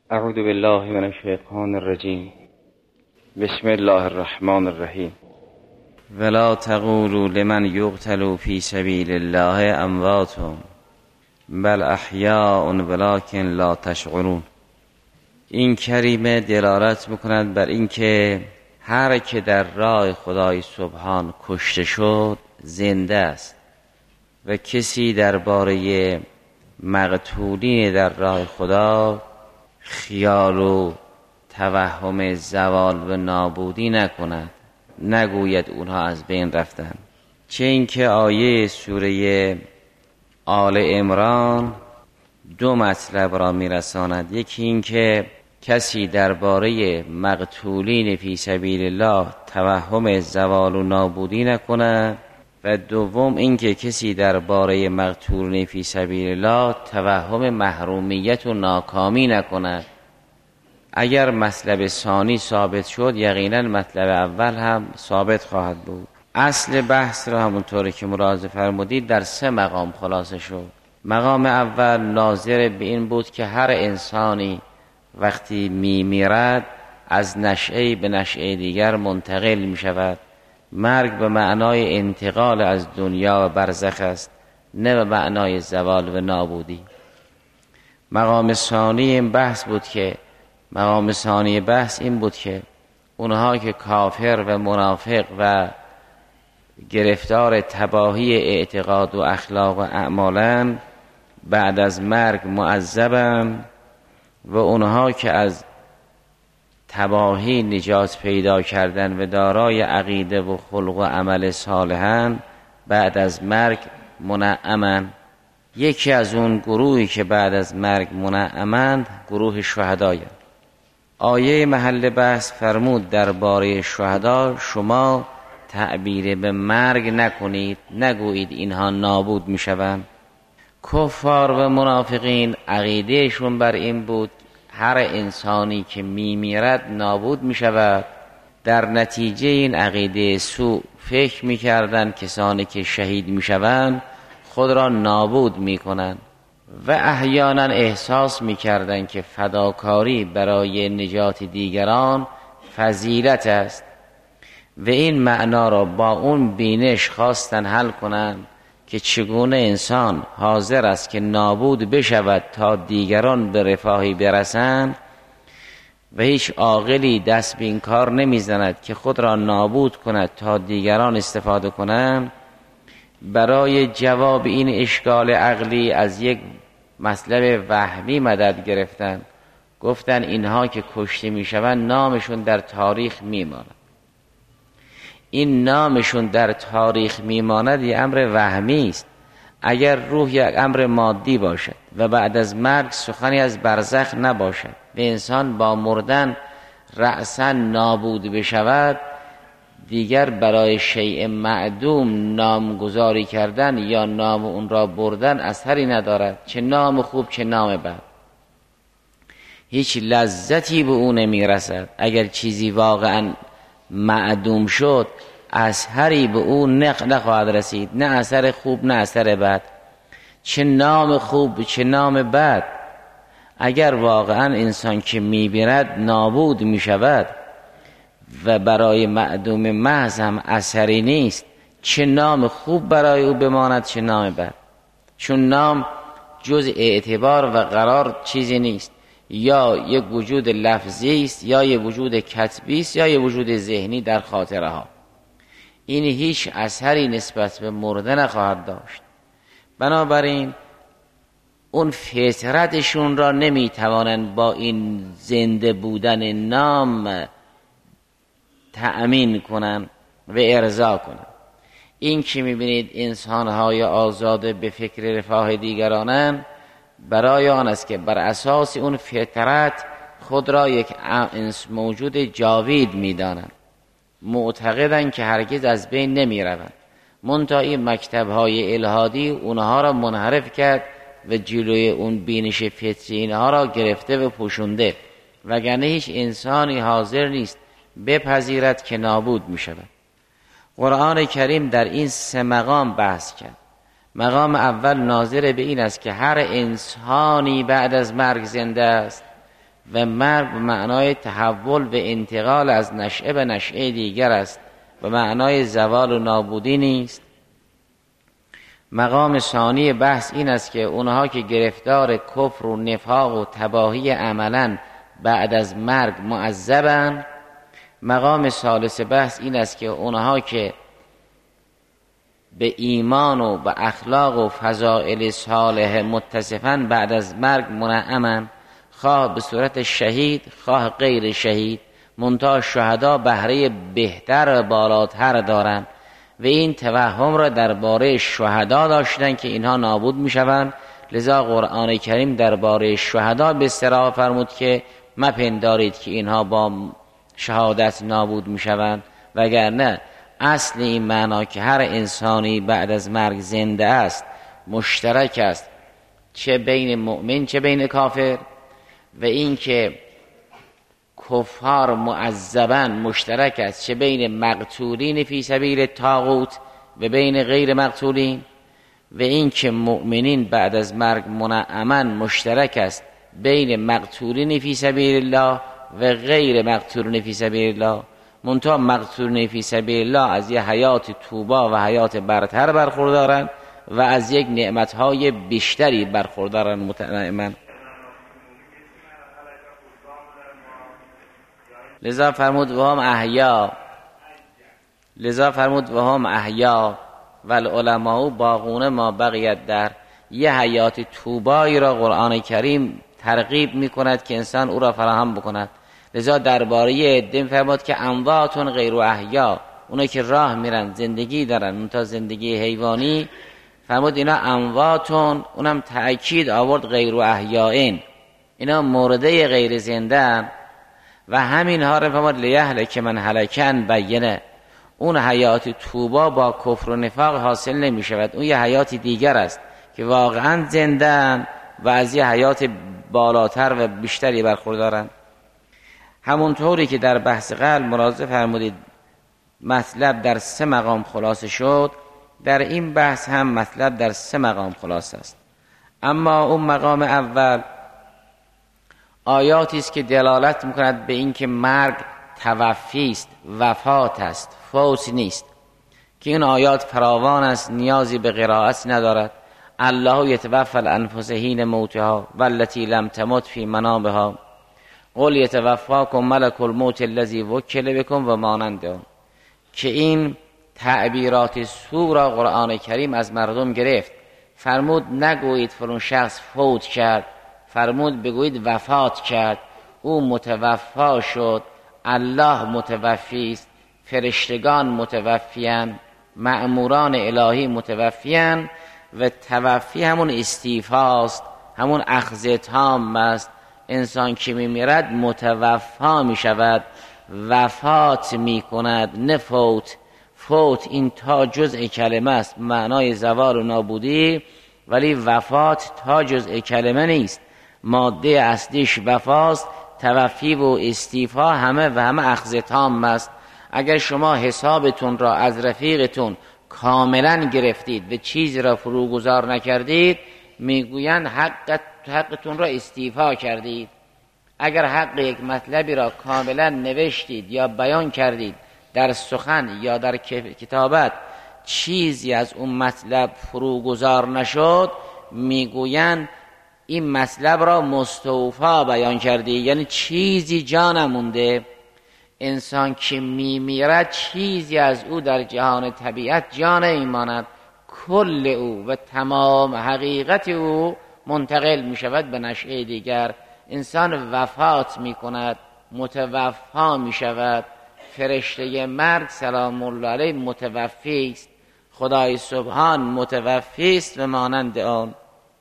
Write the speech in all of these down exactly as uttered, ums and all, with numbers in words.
اعوذ بالله من الشیطان الرجیم. بسم الله الرحمن الرحیم. ولا تقولوا لمن یقتل فی سبیل الله اموات بل احیاء ولکن لا تشعرون. این کریمه دلالت میکند بر اینکه هر که در راه خدای سبحان کشته شد زنده است و کسی درباره مقتولین در راه خدا خیال و توهم زوال و نابودی نکند، نگوید اونها از بین رفتن. چه اینکه آیه سوره آل عمران دو مطلب را میرساند. یکی اینکه کسی درباره مقتولین فی سبیل الله توهم زوال و نابودی نکند و دوم اینکه کسی درباره مقتولین فی سبیل الله توهم محرومیت و ناکامی نکند. اگر مطلب ثانی ثابت شد یقینا مطلب اول هم ثابت خواهد بود. اصل بحث را همونطوری که ملاحظه فرمودید در سه مقام خلاصه شد. مقام اول ناظر به این بود که هر انسانی وقتی می میرد از نشأه به نشأه دیگر منتقل می شود. مرگ به معنای انتقال از دنیا و برزخ است، نه به معنای زوال و نابودی. مقام ثانی این بحث بود که مقام ثانی بحث این بود که اونها که کافر و منافق و گرفتار تباهی اعتقاد و اخلاق و اعمالن بعد از مرگ معذبن و اونها که از تباهی نجات پیدا کردن و دارای عقیده و خلق و عمل صالحن بعد از مرگ منعمن. یکی از اون گروهی که بعد از مرگ منعمند گروه شهدایند. آیه محل بحث فرمود درباره شهدا شما تعبیر به مرگ نکنید، نگویید اینها نابود می شوند. کفار و منافقین عقیدهشون بر این بود هر انسانی که می میرد نابود می شود. در نتیجه این عقیده سوء فکر می کردن کسانی که شهید می شوند خود را نابود می کنند و احیانا احساس می کردن که فداکاری برای نجات دیگران فضیلت است و این معنا را با اون بینش خواستن حل کنند که چگونه انسان حاضر است که نابود بشود تا دیگران به رفاهی برسند و هیچ عاقلی دست به این کار نمیزند که خود را نابود کند تا دیگران استفاده کنند. برای جواب این اشکال عقلی از یک مطلب وهمی مدد گرفتن. گفتن اینها که کشته میشوند نامشون در تاریخ میماند. این نامشون در تاریخ میماند یه امر وهمی است. اگر روح یک امر مادی باشد و بعد از مرگ سخنی از برزخ نباشد و انسان با مردن رأسا نابود بشود، دیگر برای شیء معدوم نامگذاری کردن یا نام اون را بردن اثری ندارد، چه نام خوب چه نام بد. هیچ لذتی به اون نمی رسد. اگر چیزی واقعا معدوم شد اثری به اون نخواهد رسید، نه اثر خوب نه اثر بد، چه نام خوب چه نام بد. اگر واقعا انسان که می‌میرد نابود می‌شود و برای معدوم محض هم اثری نیست، چه نام خوب برای او بماند چه نام بد. چون نام جز اعتبار و قرار چیزی نیست، یا یک وجود لفظی است یا یک وجود کتبی است یا یک وجود ذهنی در خاطره ها. این هیچ اثری نسبت به مرده نخواهد داشت. بنابراین اون فطرتشون را نمیتوانند با این زنده بودن نام تأمین کنن و ارضا کنن. این که میبینید انسانهای آزاده به فکر رفاه دیگرانن، برای آن است که بر اساس اون فطرت خود را یک موجود جاوید میدانند، معتقدند که هرگز از بین نمیروند. منتها این مکتب‌های الهادی اونها را منحرف کرد و جلوی اون بینش فطری اینها را گرفته و پوشونده، وگرنه هیچ انسانی حاضر نیست بپذیرد که نابود میشود. قرآن کریم در این سه مقام بحث کرد. مقام اول ناظر به این است که هر انسانی بعد از مرگ زنده است. و مرگ به معنای تحول و انتقال از نشأه به نشأه دیگر است، به معنای زوال و نابودی نیست. مقام ثانی بحث این است که اونها که گرفتار کفر و نفاق و تباهی عملا بعد از مرگ معذبند. مقام ثالث بحث این است که اونها که به ایمان و به اخلاق و فضائل صالح متصفن بعد از مرگ منعمن، خواه به صورت شهید خواه غیر شهید، منتها شهدا بهره بهتر و بالاتر دارن و این توهم را درباره شهدا داشتن که اینها نابود میشوند. لذا قرآن کریم درباره شهدا به صراحت فرمود که مپندارید که اینها با شهادت نابود میشوند، وگرنه اصل این معنا که هر انسانی بعد از مرگ زنده است مشترک است، چه بین مؤمن چه بین کافر، و این که کفار معذبن مشترک است چه بین مقتولین فی سبیل طاغوت و بین غیر مقتولین، و این که مؤمنین بعد از مرگ منعمن مشترک است بین مقتولین فی سبیل الله و غیر مقتولین فی سبیل الله. منتها مقتولین فی سبیل الله از یه حیات توبا و حیات برتر برخوردارن و از یک نعمتهای بیشتری برخوردارن متنعمن. لذا فرمود و هم احیا لذا فرمود و هم احیا و العلماء باقون ما بقیت در. یه حیات توبایی را قرآن کریم ترغیب می کند که انسان او را فراهم بکند. لذا درباره عده فرمود که امواتون غیر و احیا، اونا که راه میرن زندگی دارن اون تا زندگی حیوانی، فرمود اینا امواتون، اونم تأکید آورد غیر و احیاین، اینا مورده غیر زنده و همین ها را فرمود لیهلک من هلکن بینه. اون حیات توبا با کفر و نفاق حاصل نمی شود، اون یه حیات دیگر است که واقعا زنده و از یه حیات بالاتر و بیشتری برخوردارن. همونطوری که در بحث قلب ملاحظه فرمودید مطلب در سه مقام خلاصه شد، در این بحث هم مطلب در سه مقام خلاصه است. اما اون مقام اول آیاتی است که دلالت میکند به این که مرگ توفی است، وفات است، فوت نیست، که این آیات فراوان است، نیازی به قرائت ندارد. الله یتوفی الانفس حین موتها والتی لم تمت فی منامها قل یتوفاکم ملک الموت الذی وکل بکم و مانند آن، که این تعبیرات سو را قرآن کریم از مردم گرفت. فرمود نگویید فلان شخص فوت کرد، فرمود بگویید وفات کرد، او متوفا شد، الله متوفی است، فرشتگان متوفیان، مأموران الهی متوفیان. و توفی همون استیفاست، همون اخذ تام است. انسان که میمیرد متوفا میشود، وفات میکند، نه فوت. فوت این تا جزء کلمه است، معنای زوال و نابودی، ولی وفات تا جزء کلمه نیست، ماده اصلیش وفاست. توفی و استیفا همه و همه اخذ تام است. اگر شما حسابتون را از رفیقتون کاملا گرفتید و چیزی را فروگذار نکردید، میگویند حق حقتون را استیفا کردید. اگر حق یک مطلبی را کاملا نوشتید یا بیان کردید در سخن یا در کتابت، چیزی از اون مطلب فروگذار نشد، میگویند این مطلب را مستوفا بیان کردی، یعنی چیزی جا نمونده. انسان که میمیرد چیزی از او در جهان طبیعت جا نمیماند، کل او و تمام حقیقت او منتقل میشود به نشأه دیگر. انسان وفات میکند، متوفا میشود. فرشته مرگ سلام الله علیه متوفی است، خدای سبحان متوفی است و مانند آن.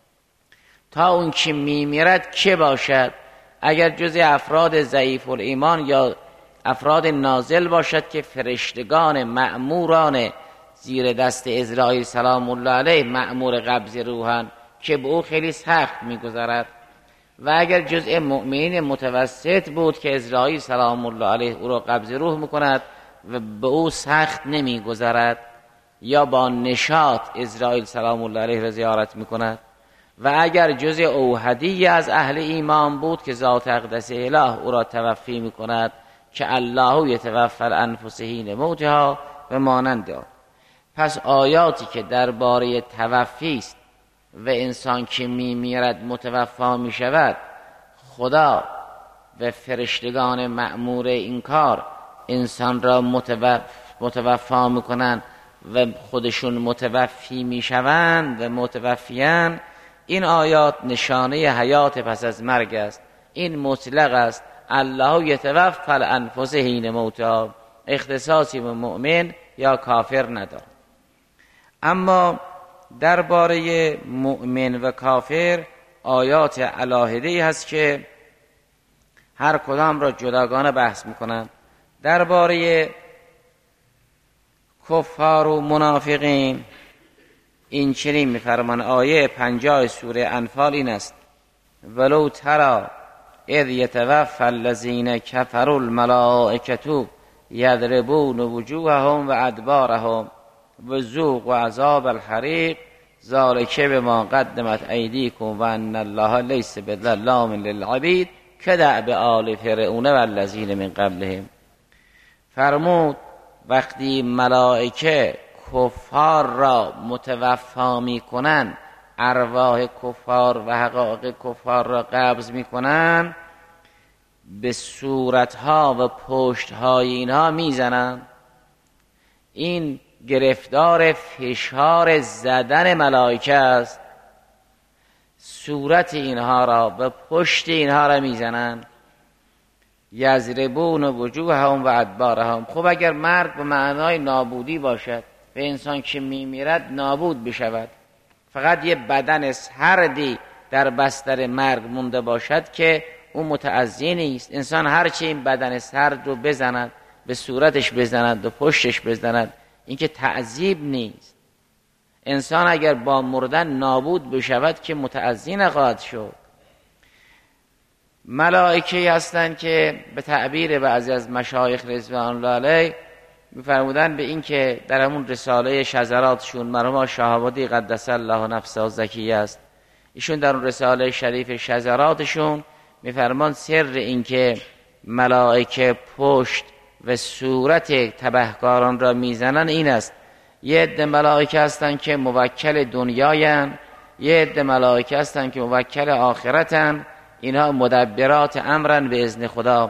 تا اون که میمیرد که باشد، اگر جز افراد ضعیف الایمان یا افراد نازل باشد که فرشتگان مأموران زیر دست عزراییل سلام الله علیه مأمور قبض روحن که به او خیلی سخت میگذرد، و اگر جزء مؤمنین متوسط بود که عزراییل سلام الله علیه او را قبض روح میکند و به او سخت نمیگذرد، یا با نشاط عزراییل سلام الله علیه را زیارت میکند، و اگر جز اوحدی از اهل ایمان بود که ذات اقدس اله او را توفی میکند که الله یتوفی الانفس حین موتها و مانند آن. پس آیاتی که درباره توفی است و انسان که میمیرد متوفا میشود، خدا و فرشتگان مأمور این کار انسان را متوف متوفا میکنند و خودشون متوفی میشوند و متوفیان، این آیات نشانه حیات پس از مرگ است. این مطلق است. الله یتوفی الانفس حین موتها، اختصاصی به مؤمن یا کافر ندارد. اما درباره مؤمن و کافر آیات علاهده‌ای هست که هر کدام را جداگانه بحث میکنند. درباره کفار و منافقین این چنین میفرمان، آیه پنجاه سوره انفال این است: ولو تری اذ یتوفی الذین کفروا الملائکة یضربون وجوههم و ادبارهم و ذوقوا عذاب الحریق ذلک بما قدمت ایدیکم و ان الله لیس بظلام للعبید کدأب آل فرعون و الذین من قبلهم. فرمود وقتی ملائکه کفار را متوفا می کنند، ارواح کفار و حقایق کفار را قبض می کنند، به صورتها و پشتهای اینها می زنند. این گرفتار فشار زدن ملائکه است. صورت اینها را و پشت اینها را می زنند. یضربون وجوههم و ادبارهم. خب اگر مرگ به معنای نابودی باشد و انسان که میمیرد نابود بشود، فقط یه بدن سردی در بستر مرگ مونده باشد که اون متعزی نیست. انسان هرچی این بدن سرد رو بزند، به صورتش بزند و پشتش بزند، این که تعذیب نیست. انسان اگر با مردن نابود بشود که متعزی نخواهد شد. ملائکه هستند که به تعبیر بعضی از مشایخ رضوان الله علیه می‌فرمودند به این که در همون رساله شذراتشون، مرحوم شهابادی قدس الله نفسه زکیه است، ایشون در اون رساله شریف شذراتشون می‌فرمان سر این که ملائکه پشت و صورت تبهکاران را میزنن این است: یه عده ملائکه هستند که موکل دنیایند، یه عده ملائکه هستند که موکل آخرتند. اینها مدبرات امرن به اذن خدا.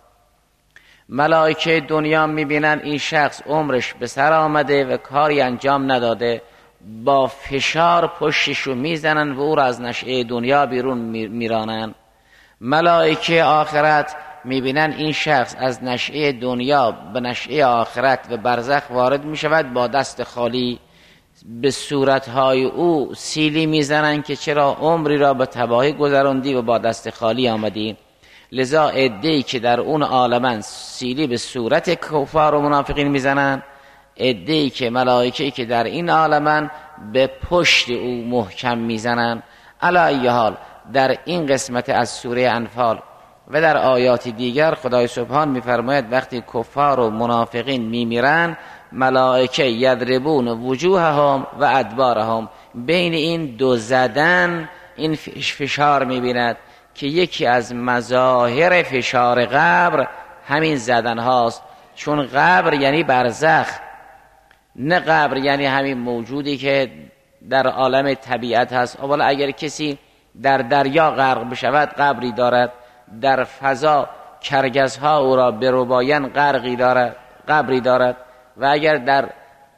ملائکه دنیا میبینن این شخص عمرش به سر آمده و کاری انجام نداده، با فشار پشتشو میزنن و او را از نشعه دنیا بیرون میرانن. ملائکه آخرت میبینن این شخص از نشعه دنیا به نشعه آخرت و برزخ وارد میشود با دست خالی. به صورتهای او سیلی میزنن که چرا عمری را به تباهی گذراندی و با دست خالی آمدی. لذا عده‌ای که در اون عالمن سیلی به صورت کفار و منافقین میزنن، عده‌ای که ملائکه‌ای که در این عالمن به پشت او محکم میزنن. علی ای حال در این قسمت از سوره انفال و در آیات دیگر خدای سبحان میفرماید وقتی کفار و منافقین میمیرن، ملائکه یضربون وجوههم و ادبارهم، بین این دو زدن این فشار میبیند که یکی از مظاهر فشار قبر همین زدن هاست. چون قبر یعنی برزخ، نه قبر یعنی همین موجودی که در عالم طبیعت هست. اولا اگر کسی در دریا غرق بشود قبری دارد، در فضا کرگسها او را بربایان غرقی دارد، قبری دارد، و اگر در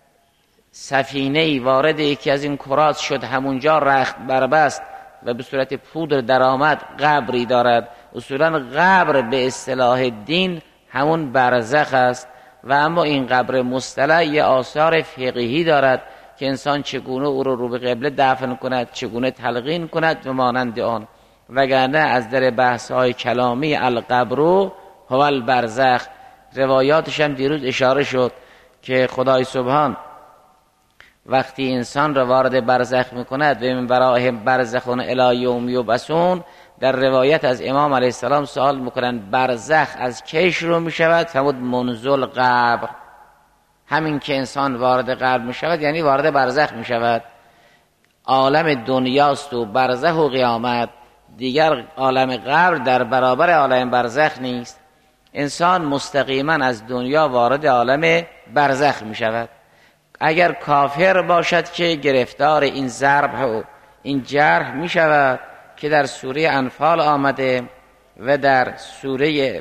سفینه‌ای وارد یکی از این کرات شد همونجا رخت بربست و به صورت پودر درآمد قبری دارد. اصولا قبر به اصطلاح دین همون برزخ است. و اما این قبر مصطلح یه آثار فقهی دارد که انسان چگونه او رو رو به قبله دفن کند، چگونه تلقین کند و مانند آن. وگرنه از در بحث های کلامی القبر هو البرزخ، روایاتش هم دیروز اشاره شد که خدای سبحان وقتی انسان را وارد برزخ میکند و من ورائهم برزخون الی یوم یبعثون، در روایت از امام علیه السلام سوال میکنن برزخ از کی شروع میشود؟ فرمود منزل قبر. همین که انسان وارد قبر میشود یعنی وارد برزخ میشود. عالم دنیاست و برزخ و قیامت، دیگر عالم قبر در برابر عالم برزخ نیست. انسان مستقیما از دنیا وارد عالم برزخ می شود. اگر کافر باشد که گرفتار این ضرب و این جرح می شود که در سوره انفال آمده و در سوره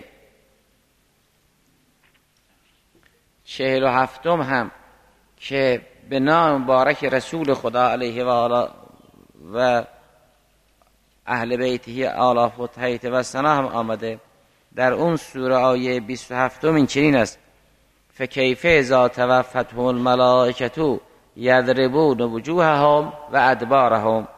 چهل و هفتم هم که به نام مبارک رسول خدا علیه و آله و اهل بیته آلاف و تحیط و سنا هم آمده. در اون سوره آیه بیست و هفتم این چنین است: فکیف اذا توفتهم الملائکة یضربون وجوههم و ادبارهم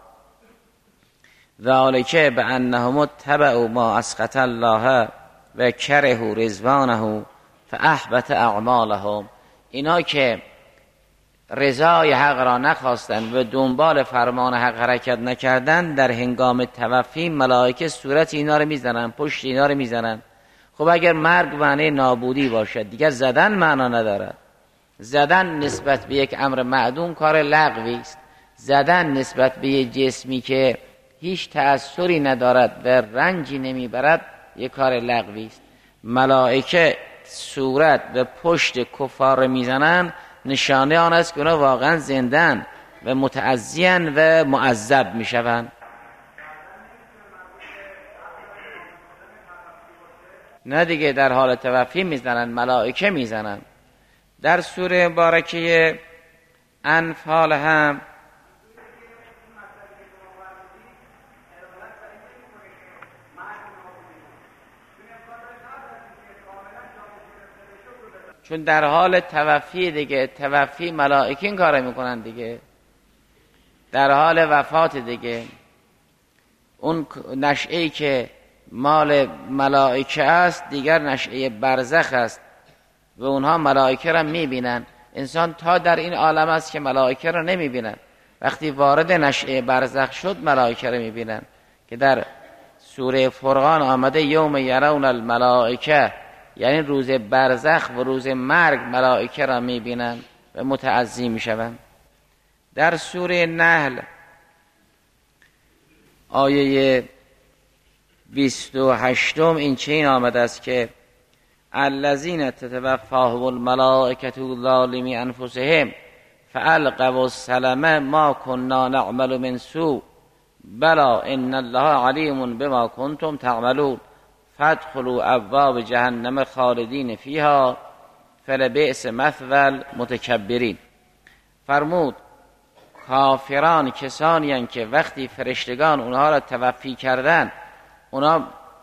ذلک بانهم اتبعوا ما اسخط الله و کرهوا رضوانه فاحبط اعمالهم. اینا که رضای حق را نخواستند و دنبال فرمان حق حرکت نکردند، در هنگام توفی ملائکه صورت اینا رو میزنن، پشت اینا رو میزنن. خب اگر مرگ معنی نابودی باشد، دیگر زدن معنا ندارد. زدن نسبت به یک امر معدوم کار لغوی است. زدن نسبت به یک جسمی که هیچ تأثیری ندارد و رنجی نمیبرد یک کار لغوی است. ملائکه صورت و پشت کفار میزنن، نشانه آن است که اونا واقعا زندن و متعزین و معذب میشوند. نه دیگه، در حال توفی میزنن، ملائکه میزنن. در سوره مبارکه انفال هم چون در حال توفی دیگه، توفی ملائکه این کار میکنن دیگه، در حال وفات دیگه. اون نشعه‌ای که مال ملائکه است دیگر نشعه برزخ است و اونها ملائکه را میبینن. انسان تا در این عالم است که ملائکه را نمیبینن، وقتی وارد نشعه برزخ شد ملائکه را میبینن که در سوره فرقان آمده یوم یرون الملائکه، یعنی روز برزخ و روز مرگ ملائکه را میبینن و متعزی میشوند. در سوره نحل آیه بیست و هشتم این چنین آمده است که الذین تتوفاهم الملائکة ظالمی انفسهم فالقوا السلم ما كنا نعمل من سوء بلا ان الله علیم بما کنتم تعملون فادخلوا ابواب جهنم خالدین فیها فلبئس مثوی المتکبرین. فرمود کافران کسانی هستند که وقتی فرشتگان اونها را توفی کردن، اونا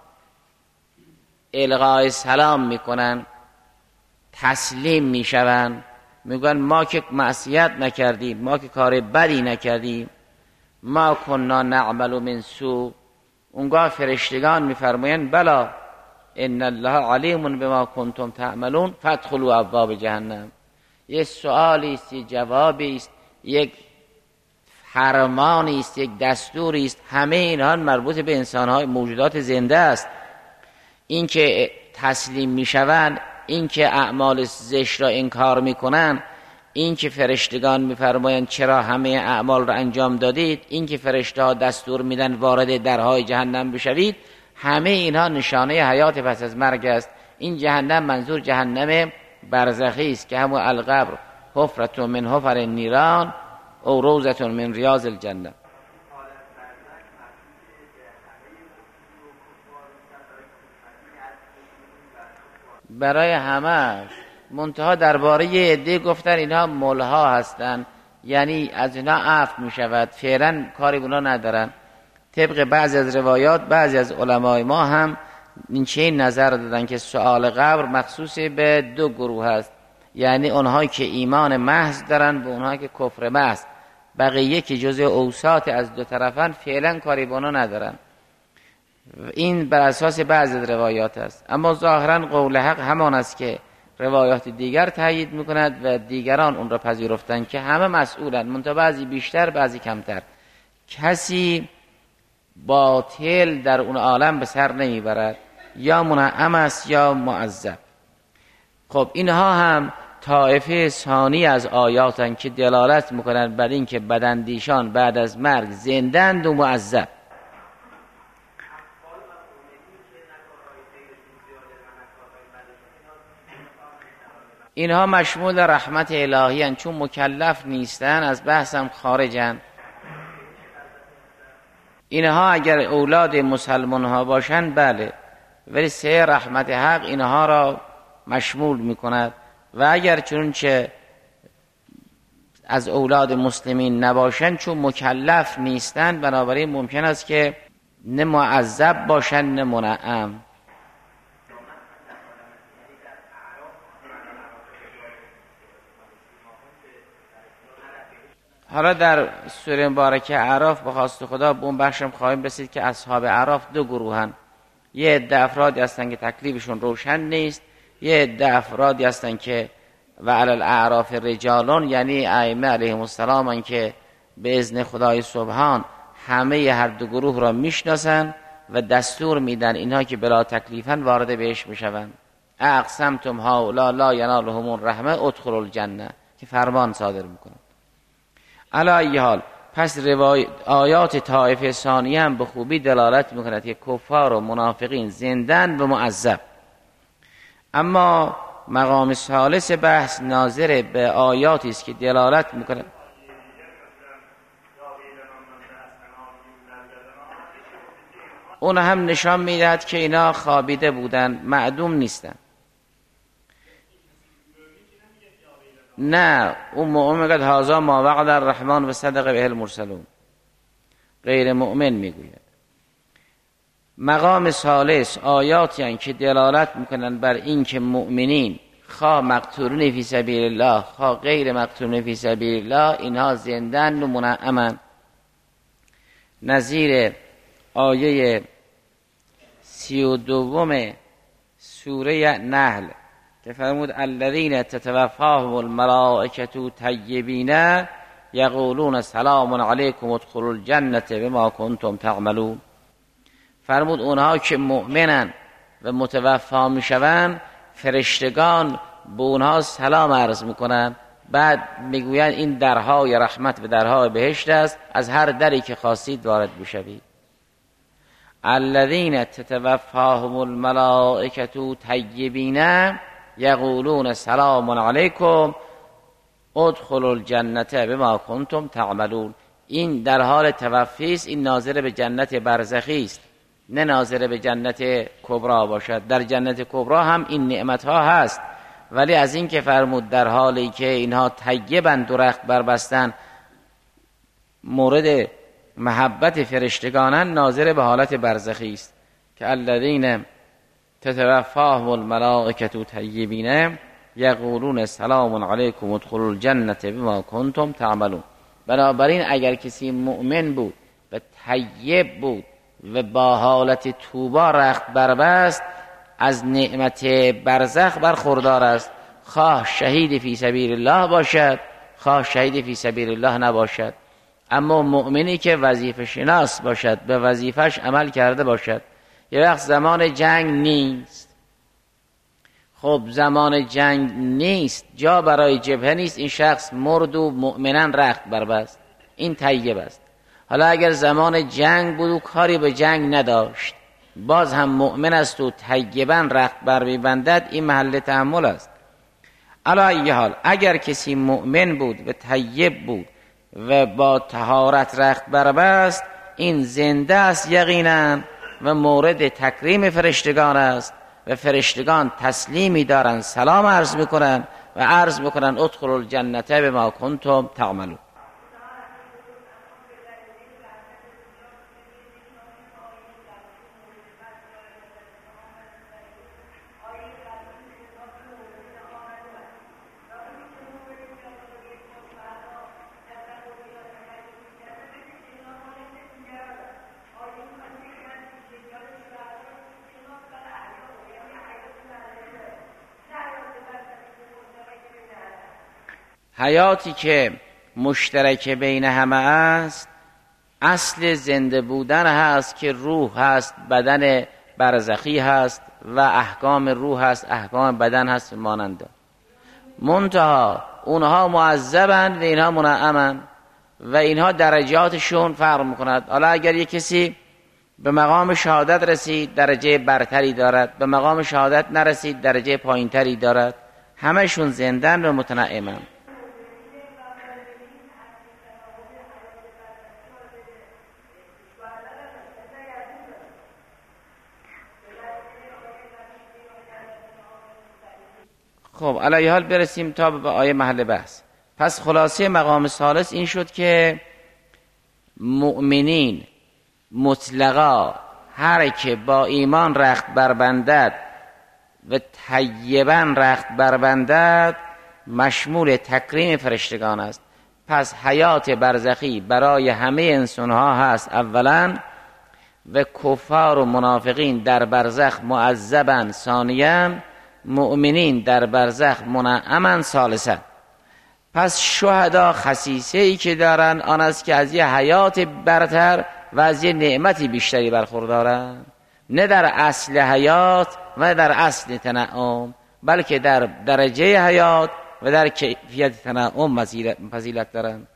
القای سلام میکنن، تسلیم میشون، میگن ما که معصیت نکردیم، ما که کار بدی نکردیم، ما کنا نعمل من سوء. اونگاه فرشتگان میفرمایند بلا ان الله علیم بما کنتم تعملون فادخلوا ابواب جهنم. یک سوالی است، یک جوابی است، یک فرمانی است، یک دستوری است. همه اینها مربوط به انسان‌های موجودات زنده است. این که تسلیم میشوند، این که اعمال زشت را انکار میکنند، این که فرشتگان میفرمایند چرا همه اعمال را انجام دادید، این که فرشته‌ها دستور میدن وارد درهای جهنم بشوید، همه اینها نشانه حیات پس از مرگ است. این جهنم منظور جهنم برزخی است که همون القبر حفرة من حفر النیران او روضة من ریاض الجنه. برای همه منتها درباره یه عده گفتن اینها ملها هستن، یعنی از اینا عفو می شود، فعلا کاری اونا ندارن. طبق بعضی از روایات بعضی از علمای ما هم این چنین نظر دادن که سؤال قبر مخصوص به دو گروه است، یعنی اونهایی که ایمان محض دارن و اونهایی که کفر محض. بقیه که جزء اوساط از دو طرفن فعلا کاری به اونا ندارن. این بر اساس بعضی از روایات است، اما ظاهرا قول حق همان است که روایات دیگر تایید میکند و دیگران اون را پذیرفتن که همه مسئولن، منتها بعضی بیشتر بعضی کمتر. کسی باطل در اون عالم به سر نمیبرد، یا منعم است یا معذب. خب اینها هم طایفه ثانی از آیاتن که دلالت میکنن بر این که بداندیشان بعد از مرگ زندند و معذب. اینها مشمول رحمت الهی هستند، چون مکلف نیستن از بحثم خارجن. اینها اگر اولاد مسلمان ها باشن بله، ولی سه رحمت حق اینها را مشمول میکند. و اگر چنانچه از اولاد مسلمین نباشن، چون مکلف نیستن، بنابراین ممکن است که نه معذب باشن نه منعم. حالا در سوره مبارکه اعراف به خواست خدا به اون بخشم خواهیم رسید که اصحاب اعراف دو گروهن. یه عده افرادی هستن که تکلیفشون روشن نیست، یه عده افرادی هستن که و علی الاعراف رجالون، یعنی ائمه علیهم السلام ان که به اذن خدای سبحان همه هر دو گروه را میشناسن و دستور میدن اینها که بلا تکلیفن وارد بهش میشوند. اقسمتم هؤلاء لا ینالهم الرحمه ادخلوا الجنه، که فرمان صادر میکنن. علی ای حال، پس روایت آیات طایفه ثانیه هم به خوبی دلالت میکند که کفار و منافقین زندن و معذب. اما مقام ثالث بحث ناظر به آیاتی است که دلالت میکند اون هم نشان میدهد که اینا خوابیده بودن، معدوم نیستن. نه، اون مؤمن میگه هذا ما وعد الرحمن و صدق به المرسلون، غیر مؤمن میگوید. مقام ثالث آیاتی هستند که دلالت میکنن بر این که مؤمنین خواه مقتولون فی سبیل الله خواه غیر مقتولون فی سبیل الله اینها زندن و منعمن. نظیر آیه سی و دوم سوره نحل که فرمود الذین تتوفاهم الملائکة طیبین یقولون سلام علیکم ادخلوا الجنة بما کنتم تعملون. فرمود اونها که مؤمنن و متوفا میشوند، فرشتگان به اونها سلام عرض میکنن، بعد میگویند این درهای رحمت و درهای بهشت است، از هر دری که خواستید وارد بشوید. الذین تتوفاهم الملائکة طیبین یقولون سلام علیکم ادخلوا الجنة بما کنتم تعملون. این در حال توفی است، این ناظر به جنت برزخی است، نه ناظر به جنت کبرا باشد. در جنت کبرا هم این نعمت ها هست، ولی از این که فرمود در حالی که اینها طیبند و رخت بربستن مورد محبت فرشتگانن، ناظر به حالت برزخی است که الذین تتوفاهم الملائکة طیبین یقولون سلام علیکم ادخلوا الجنة بما کنتم تعملون. بنابراین اگر کسی مؤمن بود و طیب بود و با حالت توبا رخت بربست، از نعمت برزخ برخوردار است، خواه شهید فی سبیل الله باشد خواه شهید فی سبیل الله نباشد. اما مؤمنی که وظیفه شناس باشد، به وظیفش عمل کرده باشد، یه وقت زمان جنگ نیست، خب زمان جنگ نیست، جا برای جبهه نیست، این شخص مرد و مؤمنان رخت بربست، این طیب است. حالا اگر زمان جنگ بود و کاری به جنگ نداشت، باز هم مؤمن است و طیبا رخت بر میبندد، این محل تحمل است. علی ای حال، اگر کسی مؤمن بود و طیب بود و با طهارت رخت بربست، این زنده است یقینا و مورد تکریم فرشتگان است و فرشتگان تسلیمی دارن، سلام عرض میکنن و عرض میکنن ادخلوا الجنة بما کنتم تعملون. حیاتی که مشترک بین همه است، اصل زنده بودن هست که روح هست، بدن برزخی هست و احکام روح هست، احکام بدن هست مانند. منتها اونها معذبند و اینها منعمند و اینها درجاتشون فرق میکند. حالا اگر یک کسی به مقام شهادت رسید درجه برتری دارد، به مقام شهادت نرسید درجه پایینتری دارد، همشون زندن و متنعمند. خب علیه حال برسیم تا به آیه محل بحث. پس خلاصه مقام ثالث این شد که مؤمنین مطلقا هر که با ایمان رخت بربندد و طیبا رخت بربندد مشمول تکریم فرشتگان است. پس حیات برزخی برای همه انسان ها هست اولا، و کفار و منافقین در برزخ معذبن ثانیا، مؤمنین در برزخ منعمن ثالثا. پس شهدا خصیصه ای که دارن آن است که از یه حیات برتر و از یه نعمتی بیشتری برخوردارن، نه در اصل حیات و در اصل تنعم، بلکه در درجه حیات و در کیفیت تنعم فضیلت دارن.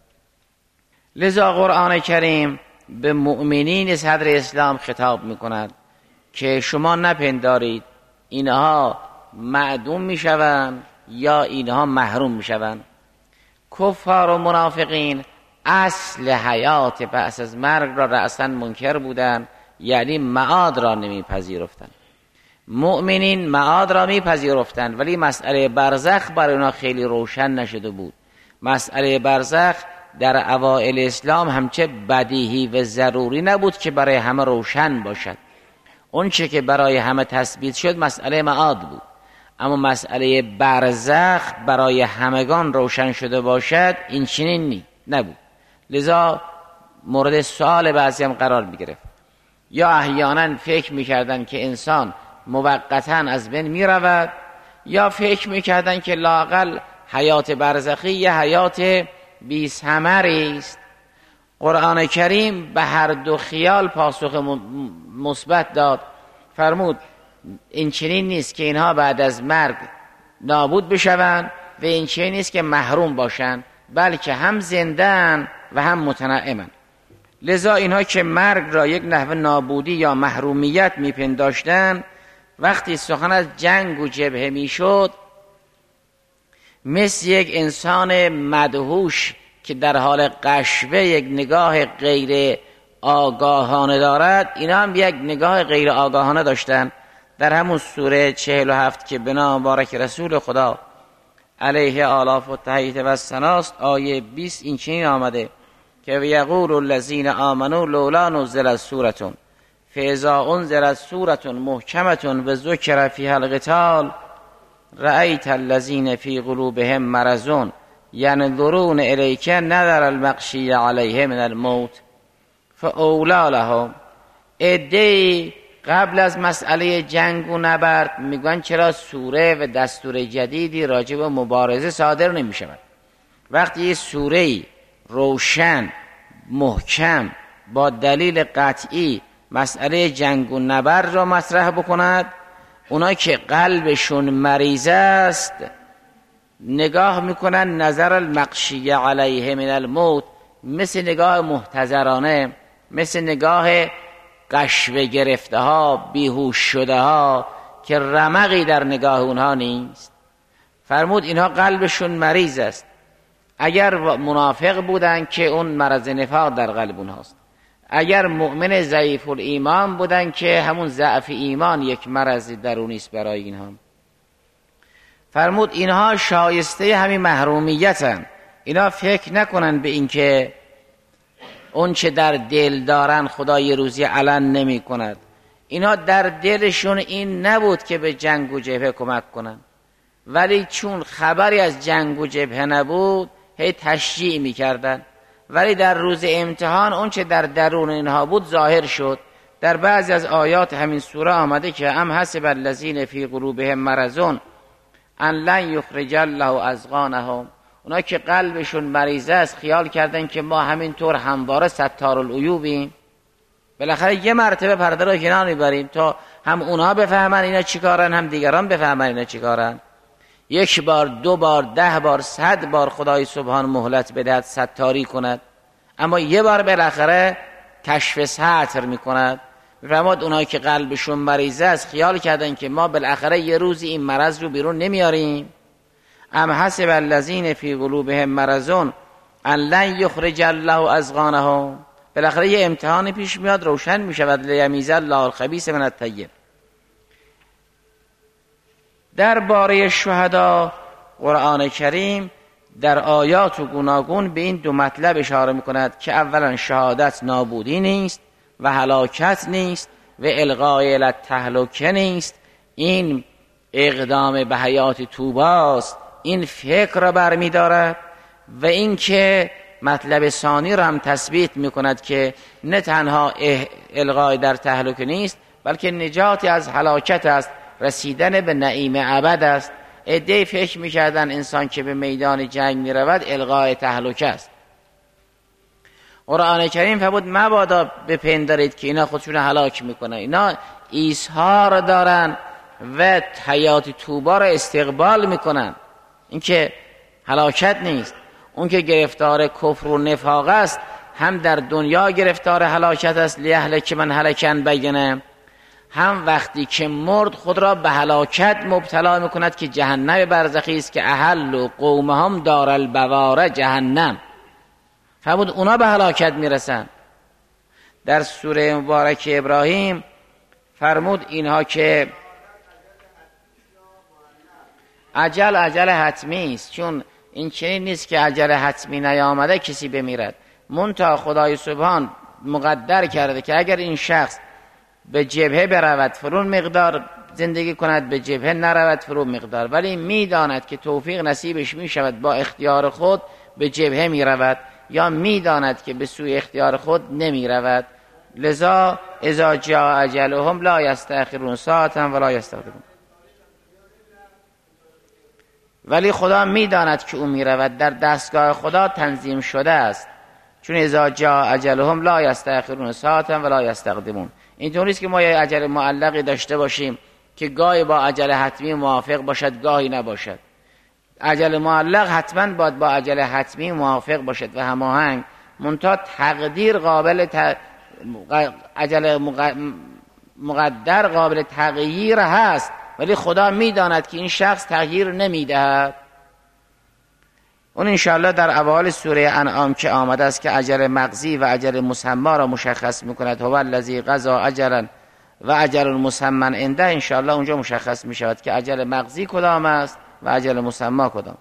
لذا قرآن کریم به مؤمنین صدر اسلام خطاب میکند که شما نپندارید اینها معدوم میشوند یا اینها محروم میشوند. کفار و منافقین اصل حیات پس از مرگ را رأساً منکر بودند، یعنی معاد را نمیپذیرفتند. مؤمنین معاد را میپذیرفتند ولی مسئله برزخ برای اونها خیلی روشن نشده بود. مسئله برزخ در اوائل اسلام همچه بدیهی و ضروری نبود که برای همه روشن باشد. اون چه که برای همه تثبیت شد مسئله معاد بود، اما مسئله برزخ برای همگان روشن شده باشد این چنین نی نبود. لذا مورد سوال بعضی هم قرار می گرفت، یا احیانا فکر می کردن که انسان موقتا از بین می رود، یا فکر می کردن که لااقل حیات برزخی یه حیات بی ثمری است. قرآن کریم به هر دو خیال پاسخ مثبت داد. فرمود این چنین نیست که اینها بعد از مرگ نابود بشوند و این چنین نیست که محروم باشند، بلکه هم زنده‌اند و هم متنعمند. لذا اینها که مرگ را یک نحو نابودی یا محرومیت میپنداشتند، وقتی سخن از جنگ و جبهه میشد مثل یک انسان مدهوش که در حال قشوه یک نگاه غیر آگاهانه دارد، اینا هم یک نگاه غیر آگاهانه داشتن. در همون سوره چهل و هفت که به نام مبارک رسول خدا علیه آلاف و تحییت و سناست آیه بیست این چنین آمده که یقول الذین آمنوا لولا نزلت سورة فاذا انزلت سورة محکمة و ذکر فیها القتال رأیت الذین فی قلوبهم مرض ینظرون الیک نظر المغشی علیه من الموت فاولی لهم. عده‌ای قبل از مسئله جنگ و نبرد میگن چرا سوره و دستور جدیدی راجع به مبارزه صادر نمیشود؟ وقتی یه سوره روشن محکم با دلیل قطعی مسئله جنگ و نبرد را مطرح بکند، اونا که قلبشون مریض است نگاه میکنن نظر المغشی علیه من الموت، مثل نگاه محتضرانه، مثل نگاه قشوه گرفته ها، بیهوش شده ها که رمقی در نگاه اونها نیست. فرمود اینها قلبشون مریض است. اگر منافق بودن که اون مرض نفاق در قلب اونهاست، اگر مؤمن ضعیف الایمان بودن که همون ضعف ایمان یک مرض درونی است برای اینها. فرمود اینها شایسته همین محرومیتن. اینا فکر نکنن به این که اون چه در دل دارن خدا یه روزی علن نمی کند. اینا در دلشون این نبود که به جنگ و جبهه کمک کنن، ولی چون خبری از جنگ و جبهه نبود هی تشجیع می کردن. ولی در روز امتحان اون چه در درون اینها بود ظاهر شد. در بعضی از آیات همین سوره آمده که ام حسب الذین فی قلوبهم مرض ان لن یخرج الله اضغانهم. اونا که قلبشون مریضه است خیال کردن که ما همینطور همواره ستار العیوبیم، بالاخره یه مرتبه پرده رو کنار میبریم تا هم اونها بفهمن اینا چیکارن هم دیگران بفهمن اینا چیکارن. یک بار، دو بار، ده بار، صد بار خدای سبحان مهلت بدهد، ستاری کند، اما یه بار بالاخره کشف ستر میکند. میفرماد اونایی که قلبشون مریضه است خیال کردن که ما بالاخره یه روزی این مرض رو بیرون نمیاریم. ام حسب الذین فی قلوبهم مرض ان لن یخرج الله اضغانهم. بالاخره یه امتحان پیش میاد، روشن میشود. لیمیز الله الخبیث من الطیب. درباره شهدا قرآن کریم در آیات و گوناگون به این دو مطلب اشاره میکند که اولا شهادت نابودی نیست و هلاکت نیست و القای الی التهلکه نیست. این اقدام به حیات توباست، این فکر را برمیدارد. و این که مطلب ثانی را هم تثبیت میکند که نه تنها القای در تهلکه نیست بلکه نجاتی از هلاکت است، رسیدن به نعیم ابد است. عده‌ای فکر میکردن انسان که به میدان جنگ میرود القای تهلکه است. قرآن کریم فرمود مبادا بپندارید که اینا خودشون هلاک میکنن، اینا ایثار دارن و حیات توبه را استقبال میکنن. این که هلاکت نیست. اون که گرفتار کفر و نفاق است هم در دنیا گرفتار هلاکت است، لیهلک من هلکن بینه، هم وقتی که مرد خود را به هلاکت مبتلا میکند که جهنم برزخی است که اهل و قومهم دار البوار جهنم. فرمود اونا به هلاکت میرسن. در سوره مبارک ابراهیم فرمود اینها که اجل اجل حتمی است، چون این چنین نیست که اجل حتمی نیامده کسی بمیرد. منتها خدای سبحان مقدر کرده که اگر این شخص به جبهه برود فرون مقدار زندگی کند، به جبهه نرود فرون مقدار، ولی میداند که توفیق نصیبش میشود با اختیار خود به جبهه میرود یا میداند که به سوی اختیار خود نمیرود. لذا اذا جاء اجلهم لا یستأخرون ساعة ولا یستقدمون. ولی خدا میداند که او میرود، در دستگاه خدا تنظیم شده است. چون اذا جاء اجلهم لا یستأخرون ساعة ولا یستقدمون. اینطور نیست که ما یه اجل معلقی داشته باشیم که گاهی با اجل حتمی موافق باشد گاهی نباشد. اجل معلق حتما باید با اجل حتمی موافق باشد و هماهنگ. منتها تقدیر قابل ت... اجل مقدر قابل تغییر هست، ولی خدا میداند که این شخص تغییر نمیدهد. اون انشاءالله در اوایل سوره انعام که آمده است که اجل مغزی و اجل مسمی را مشخص میکند، هو الذی قضا اجلا و اجل مسمی عنده، انشاءالله اونجا مشخص میشود که اجل مغزی کدام است و اجل مسمی کدام.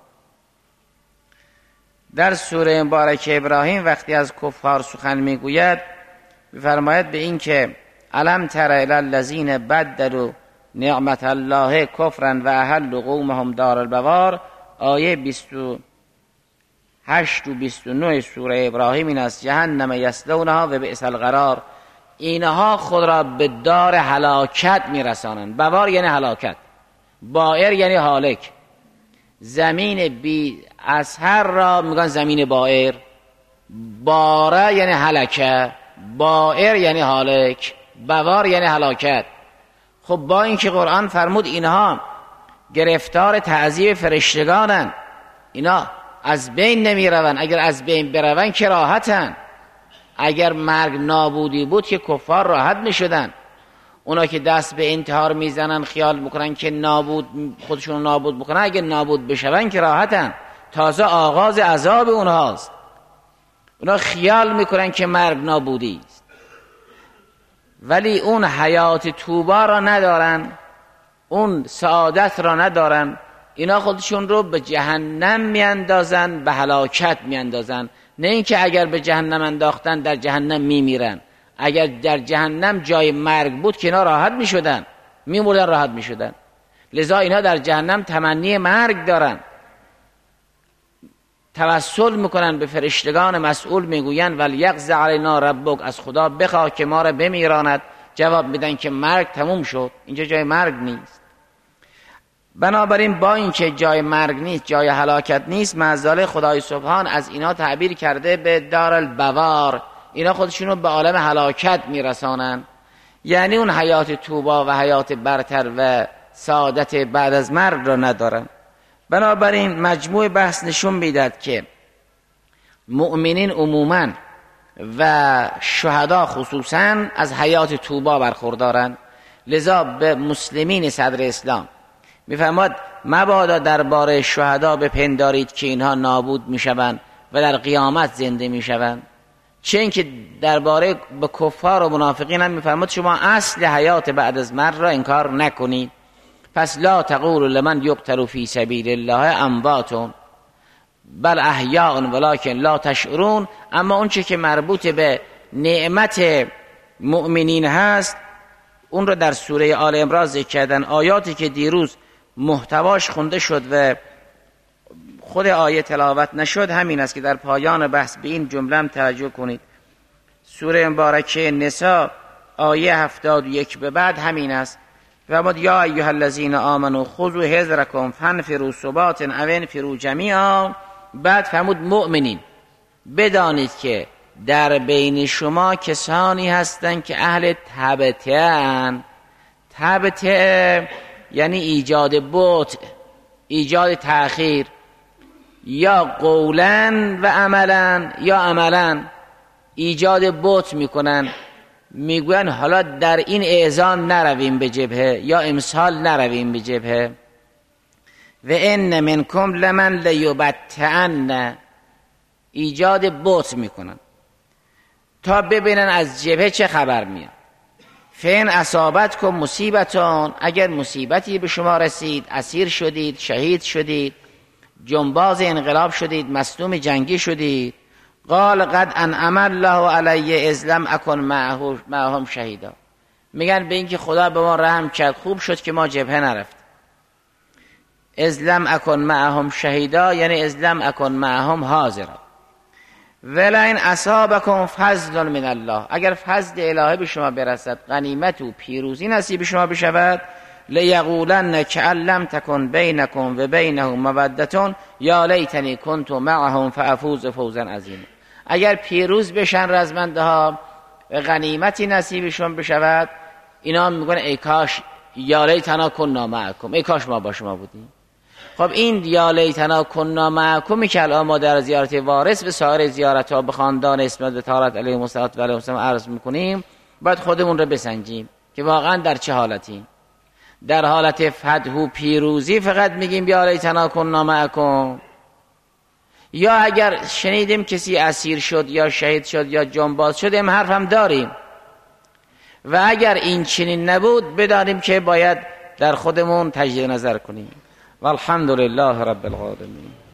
در سوره مبارک ابراهیم وقتی از کفار سخن میگوید میفرماید به این که الم تر الی الذین بدلوا نعمت الله کفرا و احلوا قومهم دار البوار، آیه بیست و هشت و بیست و نه سوره ابراهیم این است: جهنم یصلونها و بئس القرار. اینها خود را به دار هلاکت میرسانند. بوار یعنی هلاکت، بائر یعنی هالک. زمین بی اثر را میگن زمین بائر. باره یعنی هلکه، بائر یعنی هالک، بوار یعنی هلاکت. خب با اینکه قرآن فرمود اینها گرفتار تعذیب فرشتگانن، اینا از بین نمی رون. اگر از بین برون که راحتن. اگر مرگ نابودی بود که کفار راحت می شدن. اونا که دست به انتحار می زنن خیال میکنن که نابود خودشون نابود بکنن، اگر نابود بشون که راحتن. تازه آغاز عذاب اونهاست. اونا خیال میکنن که مرگ نابودی است، ولی اون حیات توبه را ندارن، اون سعادت را ندارن. اینا خودشون رو به جهنم میاندازن، به هلاکت میاندازن. نه اینکه اگر به جهنم انداختن در جهنم میمیرن. اگر در جهنم جای مرگ بود که اینا راحت میشدن، میمردن راحت میشدن. لذا اینا در جهنم تمنی مرگ دارن، توسل میکنن به فرشتگان مسئول، میگوین ولیقض علینا ربک، از خدا بخواه که ما را بمیراند. جواب میدن که مرگ تموم شد، اینجا جای مرگ نیست. بنابراین با اینکه جای مرگ نیست، جای هلاکت نیست، معذال خدای سبحان از اینا تعبیر کرده به دار البوار. اینا خودشونو به عالم هلاکت میرسانن، یعنی اون حیات توبه و حیات برتر و سعادت بعد از مرگ را ندارن. بنابراین مجموع بحث نشون میداد که مؤمنین عموماً و شهدا خصوصاً از حیات طوبا برخوردارند. لذا به مسلمین صدر اسلام میفرماد مبادا درباره شهدا بپندارید که اینها نابود میشوند و در قیامت زنده میشوند، چه اینکه درباره به کفار و منافقین هم میفرماد شما اصل حیات بعد از مرگ را انکار نکنید. پس لا تقولوا لمن یقتل فی سبیل الله اموات بل احیاء ولکن لا تشعرون. اما اون چه که مربوط به نعمت مؤمنین هست اون رو در سوره آل عمران ذکر کردن. آیاتی که دیروز محتواش خونده شد و خود آیه تلاوت نشد همین است که در پایان بحث به این جمله هم توجه کنید. سوره مبارکه نساء آیه هفتاد و یک به بعد همین است. فرمود یا ایها الذین آمنوا خذوا حذرکم فانفروا ثبات او انفروا جمیعا. بعد فرمود مؤمنین بدانید که در بین شما کسانی هستند که اهل تبته‌اند. تبته یعنی ایجاد بطء، ایجاد تأخیر، یا قولاً و عملاً یا عملاً ایجاد بطء میکنن، میگوین حالا در این اذان نرویم به جبهه یا امسال نرویم به جبهه. و ان منکم لمن لیبطئن، ایجاد بطء میکنن تا ببینن از جبهه چه خبر میاد. فین اصابتکم مصیبتون، اگر مصیبتی به شما رسید، اسیر شدید، شهید شدید، جنباز انقلاب شدید، مصدوم جنگی شدید، قال قد انعم الله علی اذ لم اکن معهم شهیدا، میگن به اینکه خدا به ما رحم کرد خوب شد که ما جبهه نرفت. اذ لم اکن معهم شهیدا یعنی اذ لم اکن معهم حاضرا. ولئن اصابکم فضل من الله، اگر فضل الهی به شما برسد، غنیمت و پیروزی نصیب شما بشود، لیقولن کأن لم تکن بینکم و بینه مودة یا لیتنی کنت معهم فافوز فوزا عظیما. اگر پیروز بشن رزمنده ها و غنیمتی نصیبشون بشود، اینا میگن ای کاش یا لیتنا کنا معکم، ای کاش ما با شما بودیم. خب این یا لیتنا کنا معکمی که الان ما در زیارت وارث به سایر زیارت ها به خاندان اسمت و طارت علیهم الصلوة و السلام عرض میکنیم، باید خودمون رو بسنجیم که واقعا در چه حالتیم. در حالت فتح و پیروزی فقط میگیم یا لیتنا کنا معکم، یا اگر شنیدیم کسی اسیر شد یا شهید شد یا جانباز شد این حرف هم داریم. و اگر این چنین نبود بدانیم که باید در خودمون تجدید نظر کنیم. والحمد لله رب العالمین.